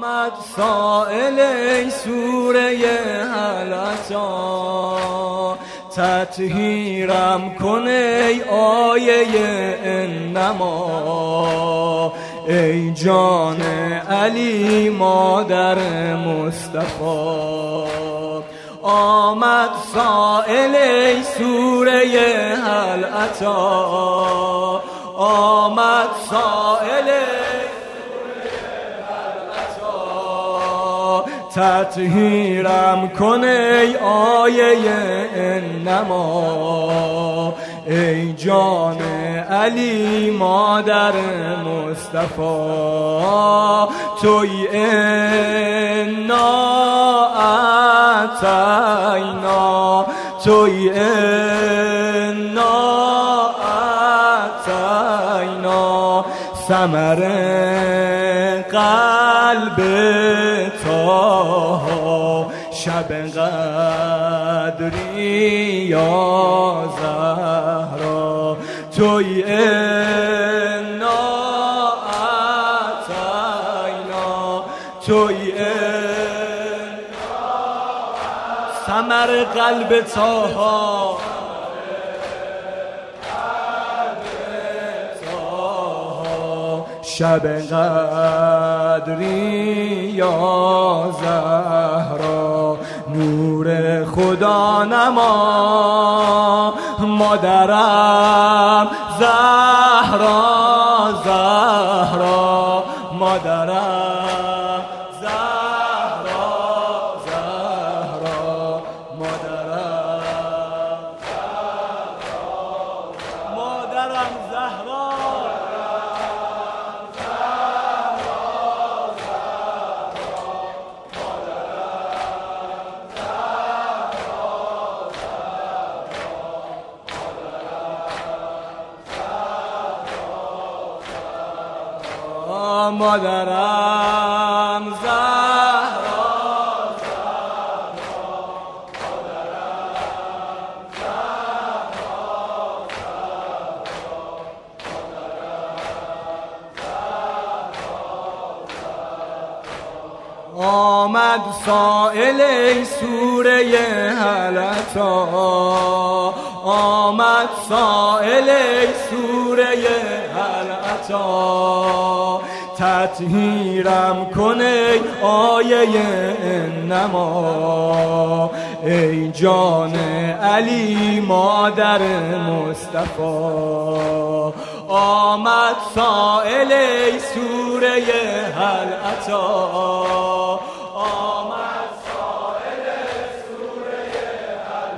آمد سائل ای سوره هل اتی، تطهیرم کن ای آیه انما، ای جان علی مادر مصطفی. آمد سائل ای سوره هل اتی، آمد سائل تطهیرم کن ای آیه انما، ای جان علی مادر مصطفی. توی انا اتینا، توی انا اتینا، ثمر قلب طه، شب قدری یا زهرا. توی انا اتینا، توی ثمر قلب طه، شب قدری یا زهرا. نور خدا نما مادرم زهرا، زهرا مادرم زهرا، زهرا مادرم زهرا، مادرم زهرا. مادرم زهرا، آمد سائل ای سوره هل اتی، آمد سائل ای سوره هل اتی، تطهیرم کن ای آیه انما، ای جان علی مادر مصطفی. آمد سائل ای سوره هل اتی، آمد سائل سوره هل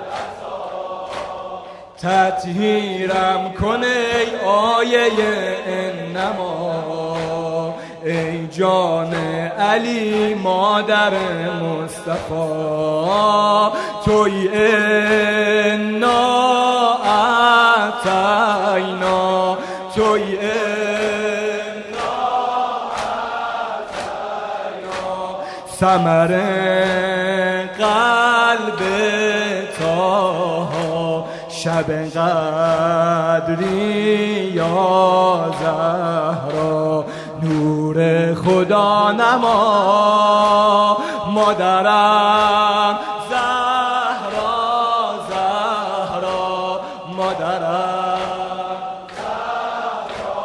اتی، تطهیرم کن ای آیه انما، ای جان علی مادر مصطفی. توی انا اتینا، توی انا اتینا، ثمر قلب طه، شب قدری یا زهرا. نور خدا نما مادرم زهرا، زهرا مادرم زهرا،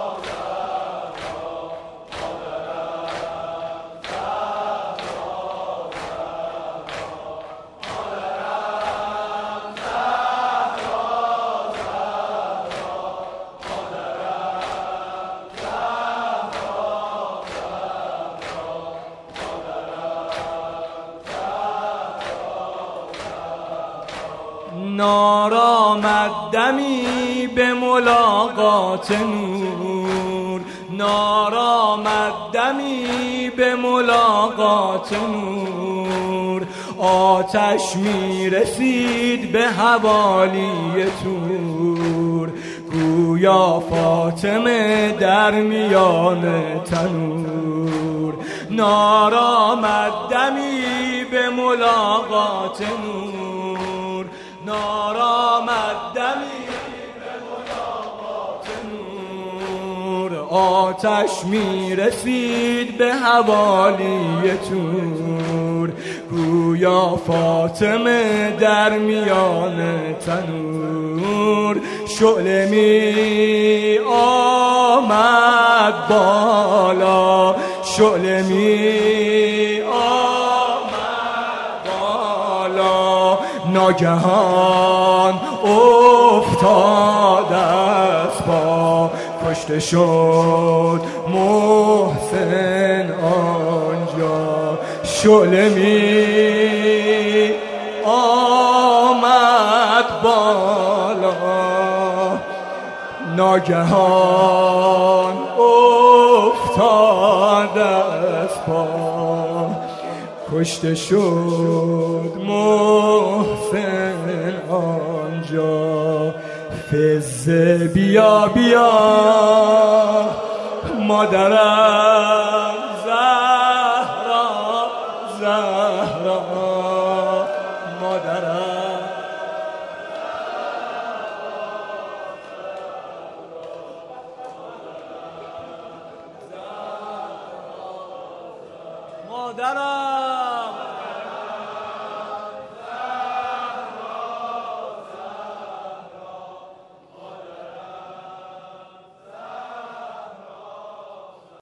زهرا مادرم نارآمد دمی به ملاقات نور، نارآمد دمی به ملاقات نور، آتش می رسید به حوالی طور، گویا فاطمه در میان تنور. نارآمد دمی به ملاقات نور، نارآمد دمی به ملاقات نور، آتش میرسید به حوالی تور، گویا فاطمه در میان تنور. شعله می آمد بالا، شعله می آمد بالا، ناگهان افتاد از پا، کشته شد محسن آنجا. شعله می آمد بالا، ناگهان افتاد از پا، کشته شد محسن آنجا. فزه بیا بیا مادرم زهرا، زهرا مادرم. مادرم